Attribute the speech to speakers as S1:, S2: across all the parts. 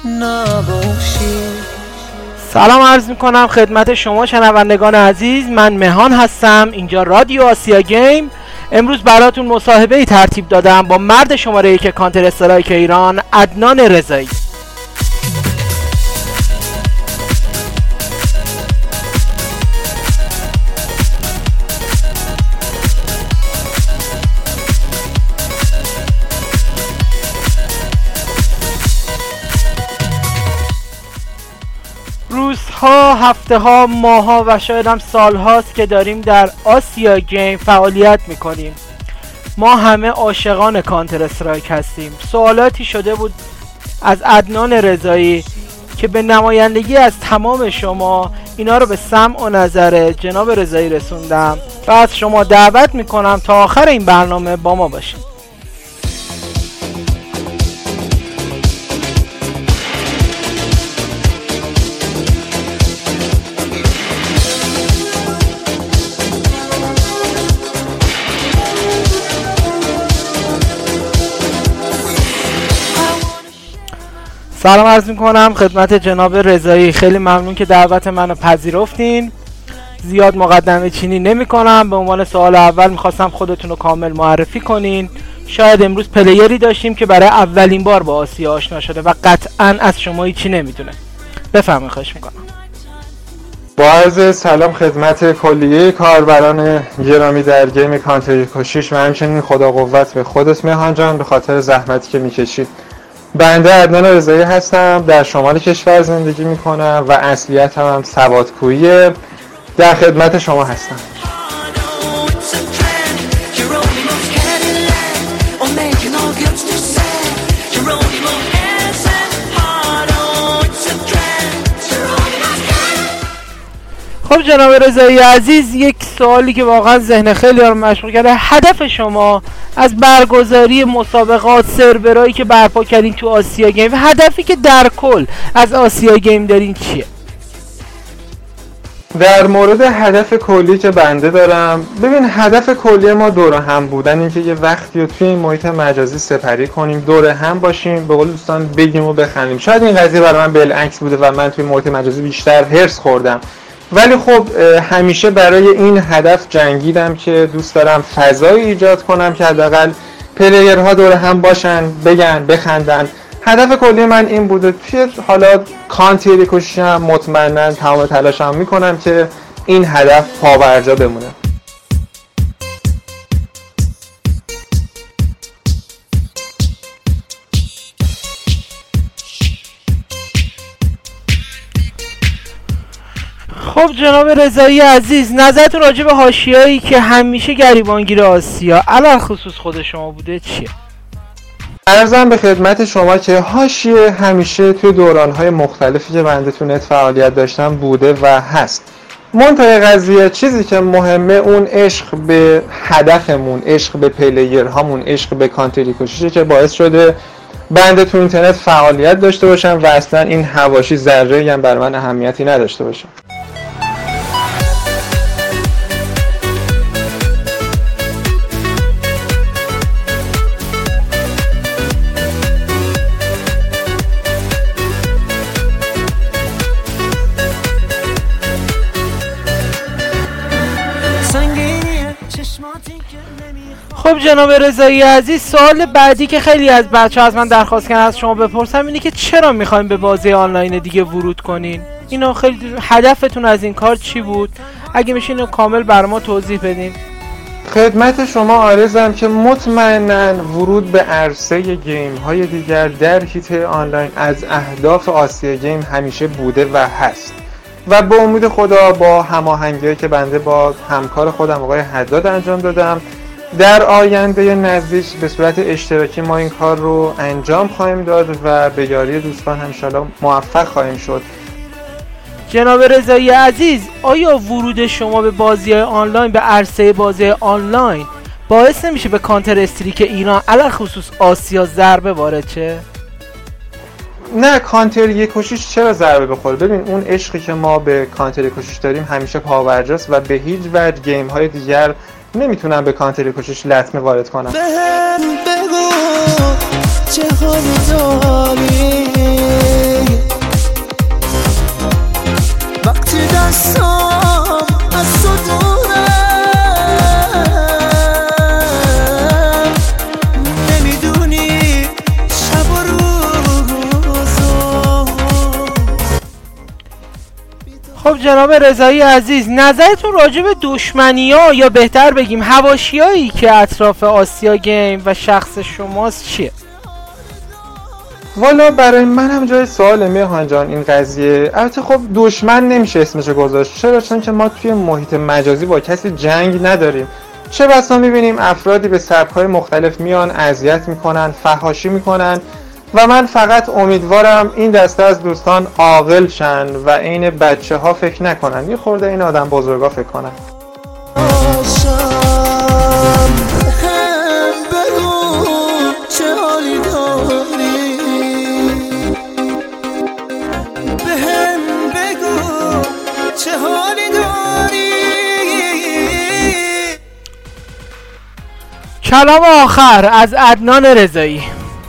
S1: نباشی.
S2: سلام عرض میکنم خدمت شما شنوندگان عزیز، من مهان هستم، اینجا رادیو آسیا گیم. امروز براتون مصاحبه‌ای ترتیب دادم با مرد شماره 1 کانتر استرایک ایران، عدنان رضایی. روزها، هفته ها، ماه ها و شاید هم سال هاست که داریم در آسیا گیم فعالیت میکنیم. ما همه عاشقان کانتر استرایک هستیم. سوالاتی شده بود از عدنان رضایی که به نمایندگی از تمام شما اینا رو به سمع و نظر جناب رضایی رسوندم و از شما دعوت میکنم تا آخر این برنامه با ما باشید. سلام عرض میکنم خدمت جناب رضایی، خیلی ممنون که دعوت منو پذیرفتین. زیاد مقدمه چینی نمی کنم. به عنوان سوال اول میخواستم خودتون رو کامل معرفی کنین. شاید امروز پلیری داشتیم که برای اولین بار با آسیا آشنا شده و قطعا از شما هیچی نمیدونه. بفرمایید، خواهش میکنم.
S3: با عرض سلام خدمت کلیه کاربران گرامی در گیم کانتر 1.6 و همچنین خدا قوت به خودت مهان جان به خاطر زحمتی که میکشید. بنده عدنان رضایی هستم، در شمال کشور زندگی میکنم و اصلیتم هم سوادکوییه. در خدمت شما هستم.
S2: خب جناب رضایی عزیز، یک سوالی که واقعا ذهن خیلی رو مشغول کرده، هدف شما از برگزاری مسابقات، سرورایی که برپا کردین تو آسیا گیم و هدفی که در کل از آسیا گیم دارین چیه؟
S3: در مورد هدف کلی که بنده دارم، ببین هدف کلی ما دور هم بودن، این که یه وقتی رو توی این محیط مجازی سپری کنیم، دور هم باشیم، به قول دوستان بگیم و بخندیم. شاید این قضیه برای من بالعکس بوده و من توی محیط مجازی بیشتر هرس خوردم، ولی خب همیشه برای این هدف جنگیدم که دوست دارم فضایی ایجاد کنم که حداقل پلیرها دور هم باشن، بگن، بخندن. هدف کلی من این بوده. توی حالا کانتر 1.6 مطمئنا تمام تلاشم میکنم که این هدف پابرجا بمونه.
S2: خب جناب رضایی عزیز، نظرتون راجع به حاشیه‌ای که همیشه گریبانگیر آسیا علل خصوص خود شما بوده چیه؟
S3: عرضم به خدمت شما که حاشیه همیشه توی دوران‌های مختلفی که بنده تو نت فعالیت داشتم بوده و هست. منتهای قضیه چیزی که مهمه اون عشق به هدفمون، عشق به پلیرهامون، عشق به کانتر 1.6 که باعث شده بنده تو اینترنت فعالیت داشته باشم و اصلا این حواشی ذره‌ای هم بر من اهمیتی نداشته باشه.
S2: خب جناب رضایی عزیز، سوال بعدی که خیلی از بچه‌ها از من درخواست کردن از شما بپرسم اینه که چرا میخواین به بازی آنلاین دیگه ورود کنین؟ اینو خیلی هدفتون از این کار چی بود؟ اگه میشه اینو کامل بر ما توضیح بدین.
S3: خدمت شما عرضم که مطمئناً ورود به عرصه گیم های دیگر در حیطه آنلاین از اهداف آسیا گیم همیشه بوده و هست و به امید خدا با هماهنگی که بنده با همکار خودم آقای حداد انجام دادم، در آینده نزدیک به صورت اشتراکی ما این کار رو انجام خواهیم داد و به یاری دوستان ان شاءالله موفق خواهیم شد.
S2: جناب رضایی عزیز، آیا ورود شما به بازی‌های آنلاین، به عرصه بازی آنلاین باعث نمیشه به کانتر استریک ایران علل خصوص آسیا ضربه وارد شه؟
S3: نه، کانتر 1.6 چرا ضربه بخوره؟ ببین اون عشقی که ما به کانتر 1.6 داریم همیشه پاورجاست و به هیچ وجه گیم های دیگر نمیتونم به کانتر 1.6 لطمه وارد کنم.
S1: بهم بگو چه حالی داری،
S2: خب جناب رضایی عزیز، نظرتون راجع به دشمنی‌ها یا بهتر بگیم حواشیایی که اطراف آسیا گیم و شخص شماست چیه؟
S3: والا برای من هم جای سواله میهان جان این قضیه. البته خب دشمن نمیشه اسمشو گذاشت. چرا؟ چون که ما توی محیط مجازی با کسی جنگ نداریم. چه بسا میبینیم افرادی به سبک‌های مختلف میان اذیت میکنن، فحاشی میکنن و من فقط امیدوارم این دسته از دوستان عاقل شن و این بچه ها فکر نکنن، یه خورده این آدم بزرگا فکر کنن.
S2: کلام آخر از عدنان رضایی.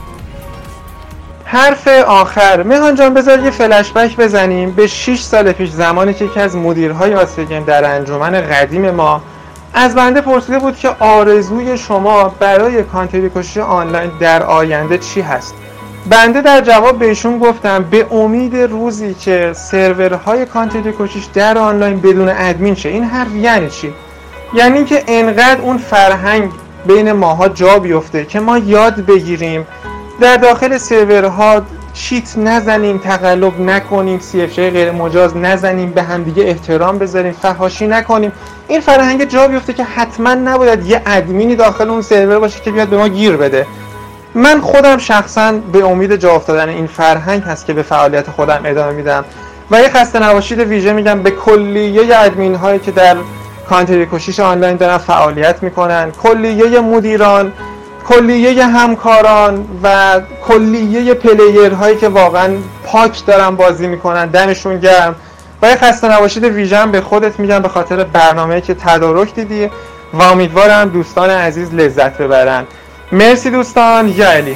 S3: حرف آخر میهان جان، بذار یه فلش بک بزنیم به 6 سال پیش، زمانی که یکی از مدیرهای آسیا گیم در انجمن قدیم ما از بنده پرسیده بود که آرزوی شما برای کانتری کشی آنلاین در آینده چی هست. بنده در جواب بهشون گفتم به امید روزی که سرورهای کانتری کشیش در آنلاین بدون ادمین شه. این حرف یعنی چی؟ یعنی که انقدر اون فرهنگ بین ماها جا بیفته که ما یاد بگیریم در داخل سرورها چیت نزنیم، تقلب نکنیم، CFJ غیر مجاز نزنیم، به همدیگه احترام بذاریم، فحاشی نکنیم. این فرهنگ جا بیفته که حتما نباید یه ادمینی داخل اون سرور باشه که بیاد به ما گیر بده. من خودم شخصا به امید جا افتادن این فرهنگ هست که به فعالیت خودم ادامه میدم و یه خسته نباشید ویژه میگم به کلیه ادمین هایی که در کانتری کشیش آنلاین دارن فعالیت میکنن، کلیه مدیران، کلیه همکاران و کلیه پلیر هایی که واقعا پاک دارن بازی میکنن، دمشون گرم. و یه خسته نباشید ویژه به خودت میگم به خاطر برنامه‌ای که تدارک دیدی و امیدوارم دوستان عزیز لذت ببرن. مرسی دوستان، یا علی.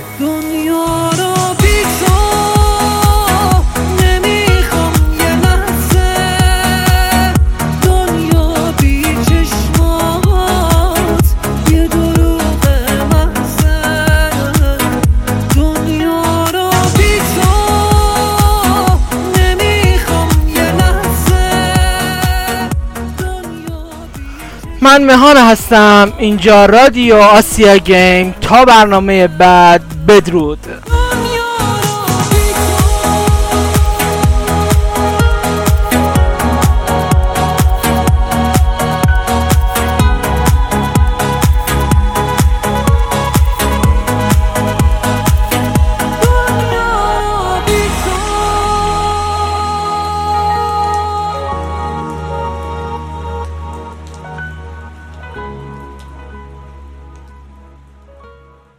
S2: من مهان هستم، اینجا رادیو آسیا گیم. تا برنامه بعد، بدرود.